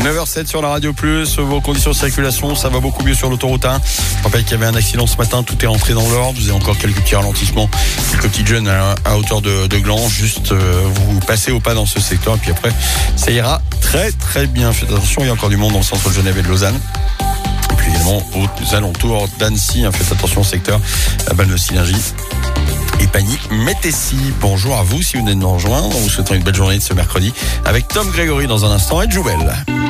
9h07 sur la Radio Plus, vos conditions de circulation, ça va beaucoup mieux sur l'autoroute 1. Je rappelle qu'il y avait un accident ce matin, tout est rentré dans l'ordre. Vous avez encore quelques petits ralentissements, quelques petites jeunes à hauteur de Gland. Juste, vous passez au pas dans ce secteur et puis après, ça ira très très bien. Faites attention, il y a encore du monde dans le centre de Genève et de Lausanne. Et puis également aux alentours d'Annecy, faites attention au secteur, la balle de Synergie. Et Pagny, Métessy. Bonjour à vous si vous venez de nous rejoindre. On vous souhaite une belle journée de ce mercredi avec Tom Grégory dans un instant et Joubel.